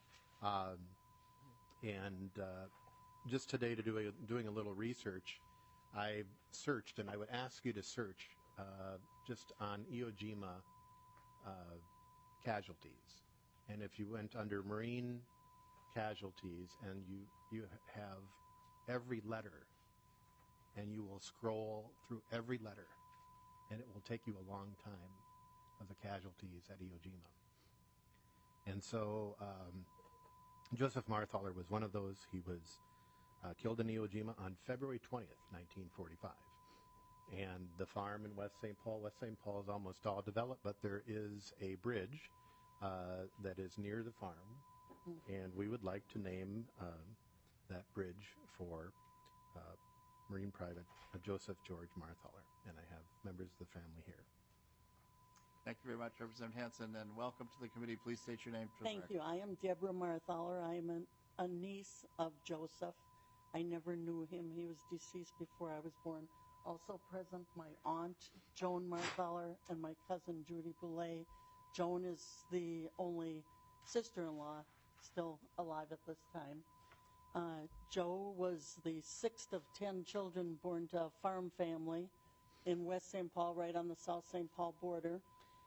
Just today, doing a little research, I searched, and I would ask you to search just on Iwo Jima casualties. And if you went under Marine casualties, and you have every letter and you will scroll through every letter, and it will take you a long time of the casualties at Iwo Jima. And so Joseph Marthaler was one of those. He was killed in Iwo Jima on February 20th, 1945. And the farm in West St. Paul is almost all developed, but there is a bridge that is near the farm, and we would like to name that bridge for Marine Private Joseph George Marthaler, and I have members of the family here. Thank you very much, Representative Hanson, and welcome to the committee. Please state your name for the Thank record. you. I am Deborah Marthaler. I am a niece of Joseph. I never knew him. He was deceased before I was born. Also present, my aunt, Joan Marthaler, and my cousin, Judy Boulay. Joan is the only sister-in-law still alive at this time. Joe was the sixth of 10 children born to a farm family in West St. Paul, right on the South St. Paul border.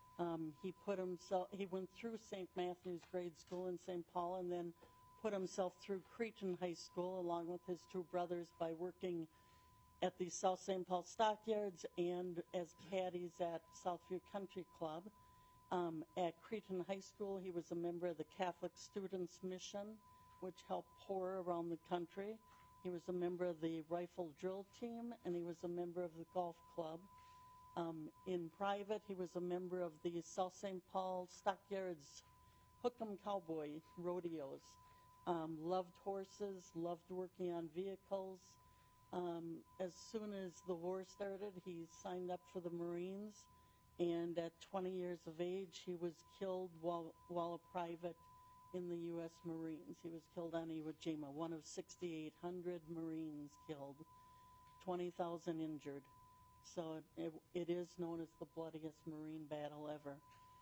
He went through St. Matthew's grade school in St. Paul and then put himself through Cretan High School along with his two brothers by working at the South St. Paul Stockyards and as caddies at Southview Country Club. At Cretan High School, he was a member of the Catholic Students Mission, which helped poor around the country. He was a member of the rifle drill team, and he was a member of the golf club. In private, he was a member of the South St. Paul Stockyards Hook'em Cowboy rodeos. Loved horses, loved working on vehicles. As soon as the war started, he signed up for the Marines, and at 20 years of age, he was killed while a private in the U.S. Marines. He was killed on Iwo Jima, one of 6,800 Marines killed, 20,000 injured. So it is known as the bloodiest Marine battle ever.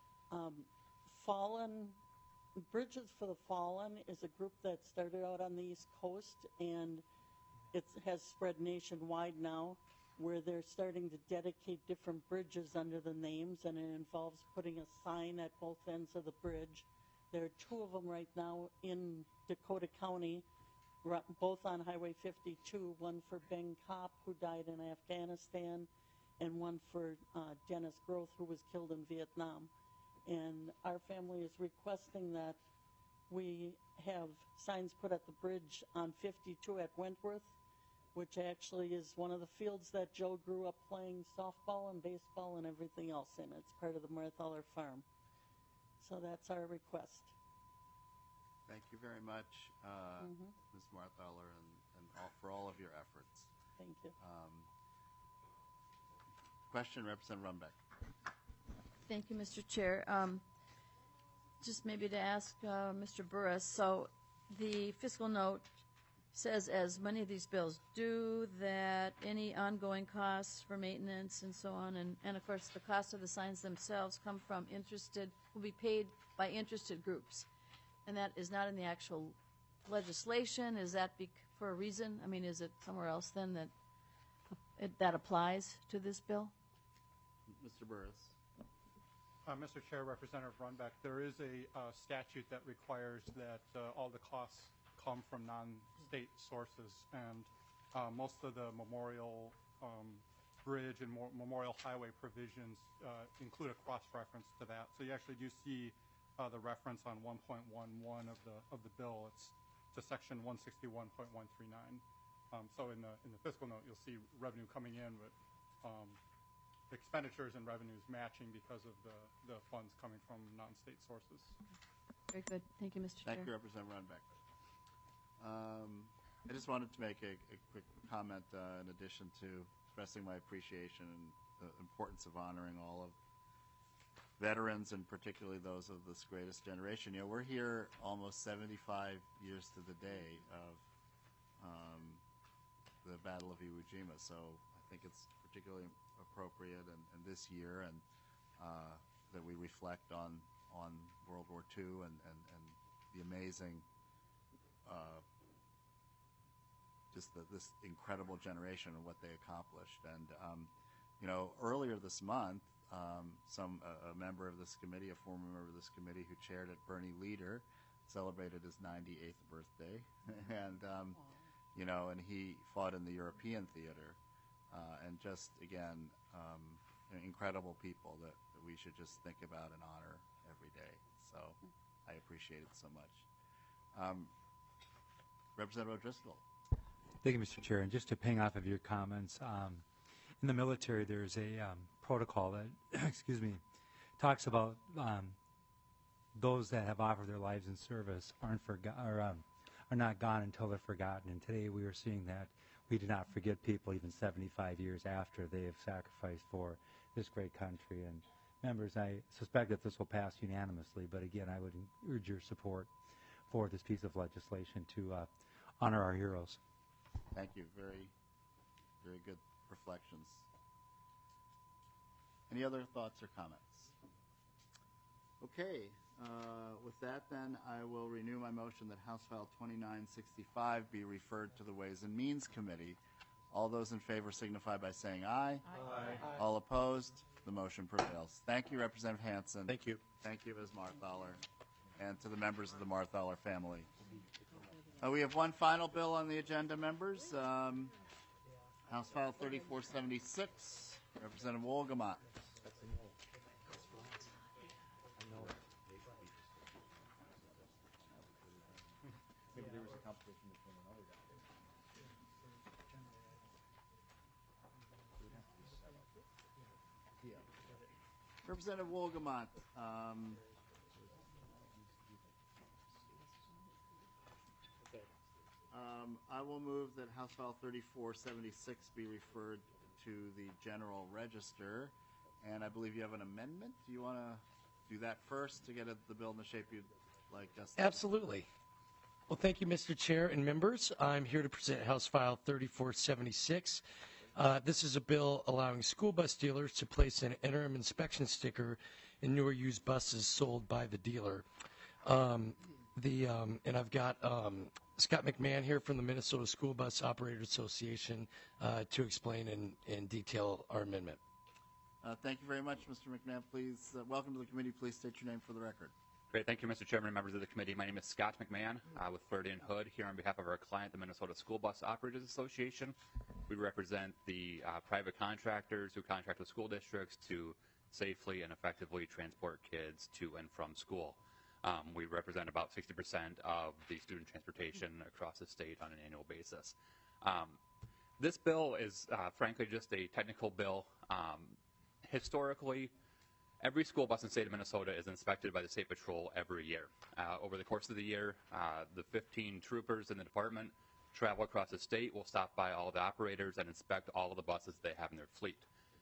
Bridges for the Fallen is a group that started out on the East Coast, and it has spread nationwide now, where they're starting to dedicate different bridges under the names, and it involves putting a sign at both ends of the bridge. There are two of them right now in Dakota County, both on Highway 52, one for Ben Kopp, who died in Afghanistan, and one for Dennis Groth, who was killed in Vietnam. And our family is requesting that we have signs put at the bridge on 52 at Wentworth, which actually is one of the fields that Joe grew up playing softball and baseball and everything else in. It's part of the Marthaler farm. So that's our request. Thank you very much, Ms. Marthaler, and for all of your efforts. Thank you. Question, Representative Runbeck. Thank you, Mr. Chair. Just maybe to ask Mr. Burris, so the fiscal note says, as many of these bills do, that any ongoing costs for maintenance and so on, and of course the cost of the signs themselves will be paid by interested groups. And that is not in the actual legislation. Is that for a reason? I mean, is it somewhere else then that applies to this bill? Mr. Burris. Mr. Chair, Representative Runbeck, there is a statute that requires that all the costs come from non-state sources, and most of the Memorial Bridge and Memorial Highway provisions include a cross-reference to that. So you actually do see the reference on 1.11 of the bill. It's to section 161.139. So in the fiscal note, you'll see revenue coming in, but expenditures and revenues matching because of the funds coming from non-state sources. Very good. Thank you, Mr. Chair. Thank you, Representative Runbeck. I just wanted to make a quick comment in addition to expressing my appreciation and the importance of honoring all of veterans, and particularly those of this greatest generation. You know, we're here almost 75 years to the day of the Battle of Iwo Jima, so I think it's particularly appropriate and this year, and that we reflect on World War II and the amazing this incredible generation and what they accomplished. And you know, earlier this month, a member of this committee, a former member of this committee who chaired it, Bernie Leader, celebrated his 98th birthday, and you know, and he fought in the European theater. and just, again, incredible people that we should just think about and honor every day. So I appreciate it so much. Representative O'Driscoll. Thank you, Mr. Chair. And just to ping off of your comments, in the military, there's a protocol that, excuse me, talks about those that have offered their lives in service are not gone until they're forgotten. And today we are seeing that we do not forget people even 75 years after they have sacrificed for this great country. And members, I suspect that this will pass unanimously, but again, I would urge your support for this piece of legislation to honor our heroes. Thank you. Very, very good reflections. Any other thoughts or comments? Okay. With that, then, I will renew my motion that House File 2965 be referred to the Ways and Means Committee. All those in favor signify by saying aye. Aye. All opposed? The motion prevails. Thank you, Representative Hansen. Thank you. Thank you, Ms. Marthaler, and to the members of the Marthaler family. We have one final bill on the agenda, members. House File 3476, Representative Wolgamott. Maybe there was a competition between another guy. Yeah. Representative Wolgamott. I will move that House File 3476 be referred to the General Register, and I believe you have an amendment. Do you want to do that first to get the bill in the shape you'd like us to? Absolutely. Well, thank you, Mr. Chair and members. I'm here to present House File 3476. This is a bill allowing school bus dealers to place an interim inspection sticker in newer used buses sold by the dealer. And I've got Scott McMahon here from the Minnesota School Bus Operators Association to explain in detail our amendment. Thank you very much, Mr. McMahon. Please, welcome to the committee. Please state your name for the record. Great. Thank you, Mr. Chairman and members of the committee. My name is Scott McMahon with Flaherty & Hood here on behalf of our client, the Minnesota School Bus Operators Association. We represent the private contractors who contract with school districts to safely and effectively transport kids to and from school. We represent about 60% of the student transportation across the state on an annual basis. This bill is, frankly, just a technical bill. Historically, every school bus in the state of Minnesota is inspected by the State Patrol every year. Over the course of the year, the 15 troopers in the department travel across the state, will stop by all the operators and inspect all of the buses they have in their fleet.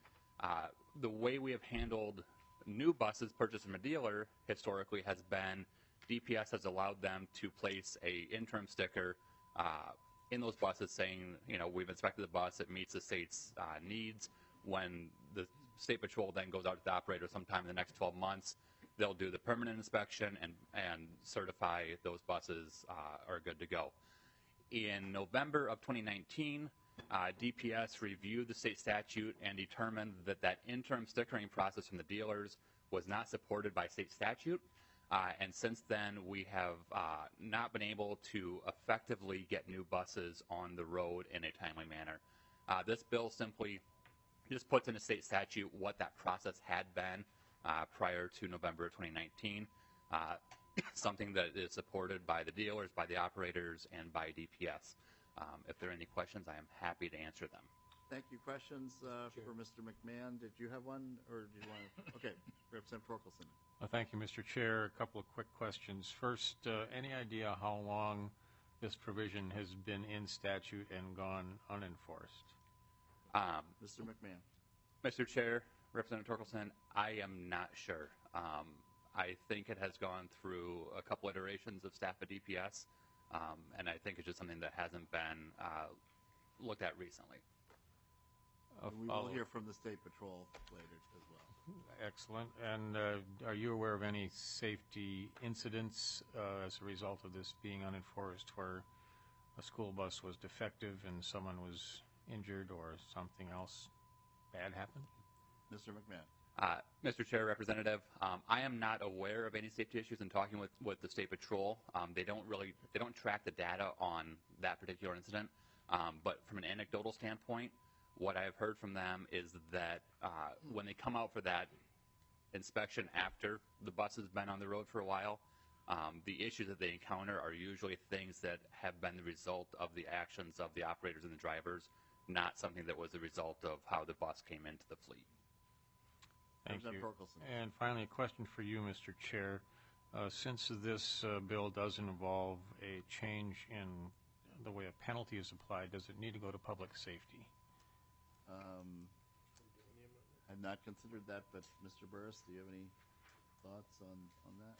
The way we have handled new buses purchased from a dealer historically has been DPS has allowed them to place a interim sticker in those buses saying, you know, we've inspected the bus, it meets the state's needs. When the State Patrol then goes out to the operator sometime in the next 12 months, they'll do the permanent inspection and certify those buses are good to go. In November of 2019, DPS reviewed the state statute and determined that that interim stickering process from the dealers was not supported by state statute. And since then, we have not been able to effectively get new buses on the road in a timely manner. This bill simply just puts in a state statute what that process had been prior to November of 2019, something that is supported by the dealers, by the operators, and by DPS. If there are any questions, I am happy to answer them. Thank you. Questions for Mr. McMahon? Did you have one, or did you want to? Okay, Representative Torkelson. Thank you, Mr. Chair. A couple of quick questions. First, any idea how long this provision has been in statute and gone unenforced? Mr. McMahon. Mr. Chair, Representative Torkelson, I am not sure. I think it has gone through a couple iterations of staff at DPS, and I think it's just something that hasn't been looked at recently. We will hear from the State Patrol later as well. Excellent. And are you aware of any safety incidents as a result of this being unenforced where a school bus was defective and someone was injured or something else bad happened? Mr. McMahon. Mr. Chair, Representative, I am not aware of any safety issues in talking with the State Patrol. They don't track the data on that particular incident. But from an anecdotal standpoint, What I've heard from them is that when they come out for that inspection after the bus has been on the road for a while, the issues that they encounter are usually things that have been the result of the actions of the operators and the drivers, not something that was the result of how the bus came into the fleet. Thank you. Representative Torkelson. And finally, a question for you, Mr. Chair. Since this bill does involve a change in the way a penalty is applied, does it need to go to public safety? I've not considered that, but Mr. Burris, do you have any thoughts on that?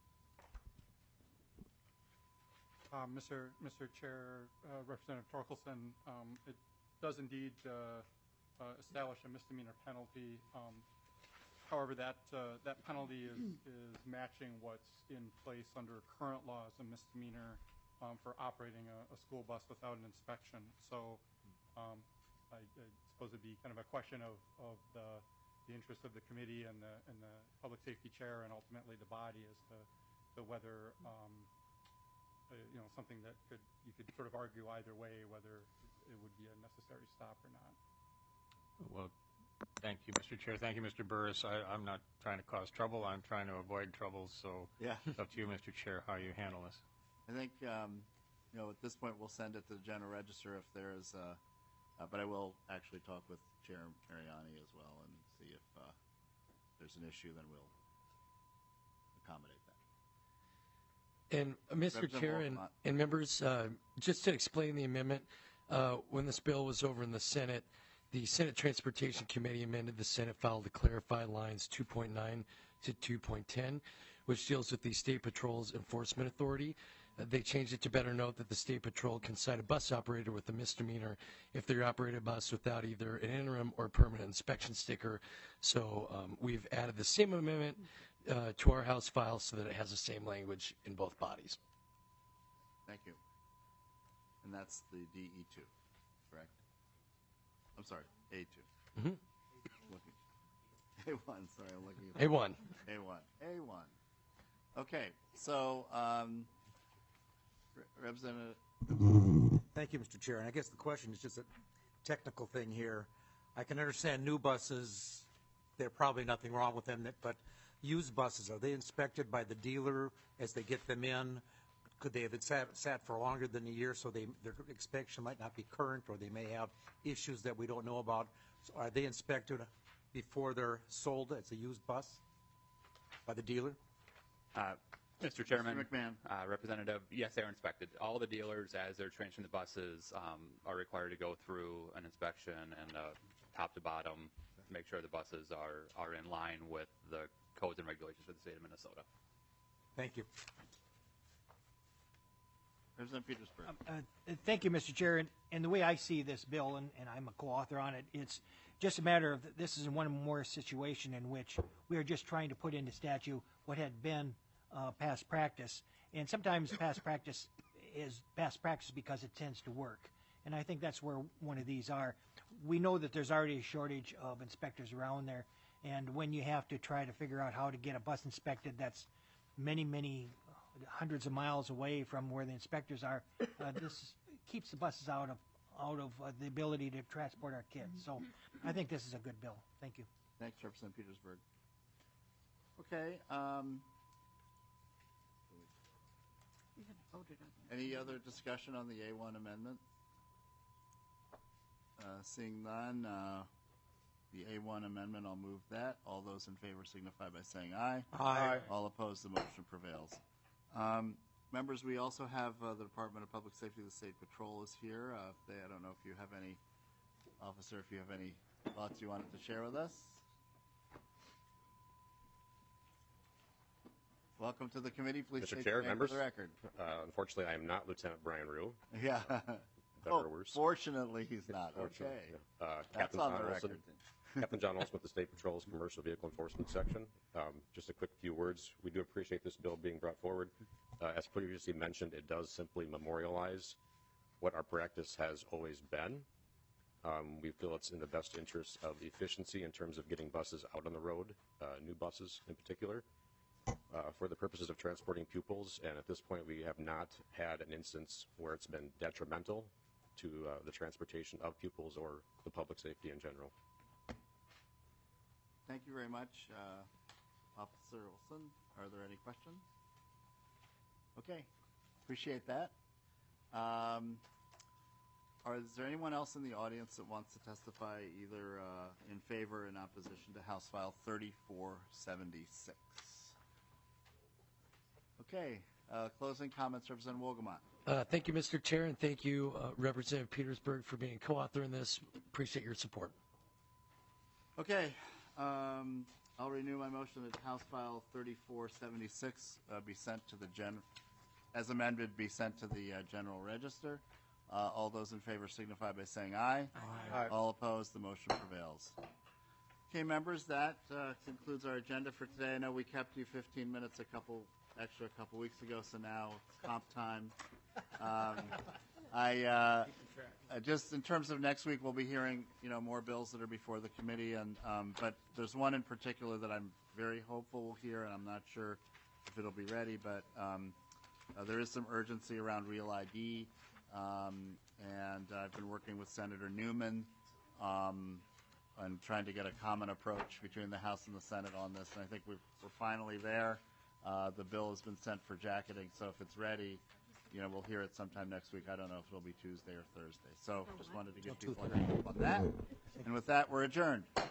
Mr. Chair, Representative Torkelson, it does indeed establish a misdemeanor penalty. However, that penalty is matching what's in place under current law as a misdemeanor for operating a school bus without an inspection. So I suppose it'd be kind of a question of the interest of the committee and the public safety chair and ultimately the body as to whether something that you could sort of argue either way whether it would be a necessary stop or not. Well, thank you, Mr. Chair. Thank you, Mr. Burris. I'm not trying to cause trouble. I'm trying to avoid trouble. So yeah. It's up to you, Mr. Chair, how you handle this. I think, at this point we'll send it to the General Register if there is, but I will actually talk with Chair Mariani as well and see if there's an issue, then we'll accommodate that. And Mr. Chair and members, just to explain the amendment, when this bill was over in the Senate Transportation Committee amended the Senate file to clarify lines 2.9 to 2.10, which deals with the State Patrol's enforcement authority. They changed it to better note that the State Patrol can cite a bus operator with a misdemeanor if they operate a bus without either an interim or permanent inspection sticker. So we've added the same amendment to our House file so that it has the same language in both bodies. Thank you. And that's the DE2, correct? I'm sorry, A2. Mm-hmm. A1, sorry, I'm looking at A1. A1. Okay, so Representative. Thank you, Mr. Chair. And I guess the question is just a technical thing here. I can understand new buses, there's probably nothing wrong with them, but used buses, are they inspected by the dealer as they get them in? Could they have been sat for longer than a year, so their inspection might not be current, or they may have issues that we don't know about? So are they inspected before they're sold as a used bus by the dealer? Mr. Chairman, Mr. McMahon. Representative, yes, they are inspected. All the dealers, as they're transferring the buses, are required to go through an inspection and top to bottom to make sure the buses are in line with the codes and regulations for the state of Minnesota. Thank you. Representative Petersburg. Thank you, Mr. Chair. And the way I see this bill, and I'm a co-author on it, it's just a matter of this is one more situation in which we are just trying to put into statute what had been past practice. And sometimes past practice is past practice because it tends to work. And I think that's where one of these are. We know that there's already a shortage of inspectors around there. And when you have to try to figure out how to get a bus inspected that's many, many hundreds of miles away from where the inspectors are, this keeps the buses out of the ability to transport our kids. So I think this is a good bill. Thank you. Thanks, Representative Petersburg. Okay. Any other discussion on the A1 amendment? Seeing none, the A1 amendment, I'll move that. All those in favor signify by saying aye. Aye. All opposed, the motion prevails. Members, we also have the Department of Public Safety, the State Patrol is here. I don't know if you have any, officer, if you have any thoughts you wanted to share with us. Welcome to the committee. Please Mr. state Chair, your name members, for the record. Unfortunately, I am not Lieutenant Brian Rue. Yeah. Better or worse. Fortunately, he's not. Okay. Yeah. That's Captain on John the Olson. record. Captain John Olson with the State Patrol's Commercial Vehicle Enforcement Section. Just a quick few words. We do appreciate this bill being brought forward. As previously mentioned, it does simply memorialize what our practice has always been. We feel it's in the best interest of efficiency in terms of getting buses out on the road, new buses in particular, for the purposes of transporting pupils. And at this point, we have not had an instance where it's been detrimental to the transportation of pupils or the public safety in general. Thank you very much, Officer Olson. Are there any questions? Okay, appreciate that. Is there anyone else in the audience that wants to testify either in favor or in opposition to House File 3476? Okay, closing comments, Representative Wolgamott. Thank you, Mr. Chair, and thank you, Representative Petersburg, for being co-author in this. Appreciate your support. Okay, I'll renew my motion that House File 3476 be sent to the as amended, be sent to the General Register. All those in favor signify by saying aye. Aye. All opposed, the motion prevails. Okay, members, that concludes our agenda for today. I know we kept you 15 minutes a couple weeks ago, so now it's comp time. Just in terms of next week, we'll be hearing more bills that are before the committee, and but there's one in particular that I'm very hopeful we'll hear, and I'm not sure if it'll be ready, but there is some urgency around Real ID, and I've been working with Senator Newman and trying to get a common approach between the House and the Senate on this, and I think we're finally there. The bill has been sent for jacketing, so if it's ready, we'll hear it sometime next week. I don't know if it'll be Tuesday or Thursday. So just wanted to get people on that. And with that, we're adjourned.